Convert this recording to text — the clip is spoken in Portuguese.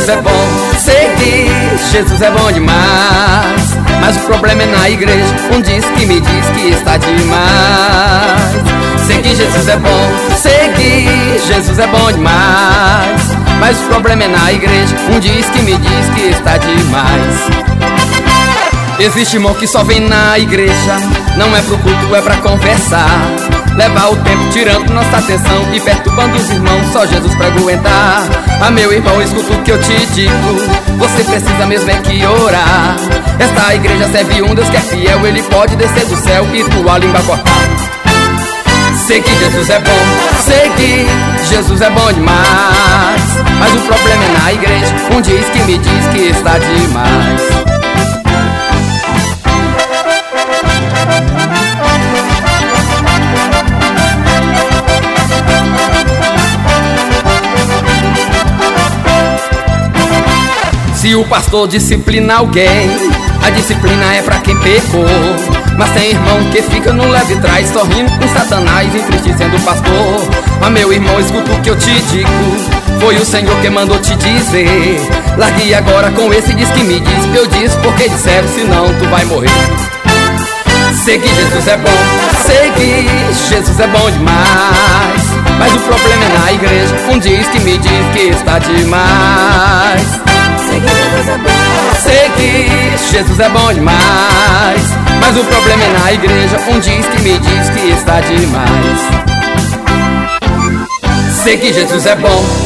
Jesus é bom, seguir Jesus é bom demais. Mas o problema é na igreja, diz que me diz que está demais. Seguir Jesus é bom, seguir Jesus é bom demais. Mas o problema é na igreja, diz que me diz que está demais. Existe irmão que só vem na igreja, não é pro culto, é pra conversar. Leva o tempo tirando nossa atenção e perturbando os irmãos, só Jesus pra aguentar. Ah, meu irmão, escuta o que eu te digo, você precisa mesmo é que orar. Esta igreja serve um Deus que é fiel, Ele pode descer do céu e tua língua cortar. Seguir Jesus é bom, seguir Jesus é bom demais. Mas o problema é na igreja, diz que me diz que está demais. Se o pastor disciplina alguém, a disciplina é pra quem pecou. Mas tem irmão que fica no leve e trás, sorrindo com Satanás, entristecendo o pastor. Mas meu irmão, escuta o que eu te digo, foi o Senhor que mandou te dizer. Largue agora com esse diz que me diz, eu disse porque disseram, senão tu vai morrer. Seguir Jesus é bom, seguir Jesus é bom demais. Mas o problema é na igreja, diz que me diz que está demais. Seguir Jesus é bom, seguir Jesus é bom demais. Mas o problema é na igreja, diz que me diz que está demais. Seguir Jesus é bom,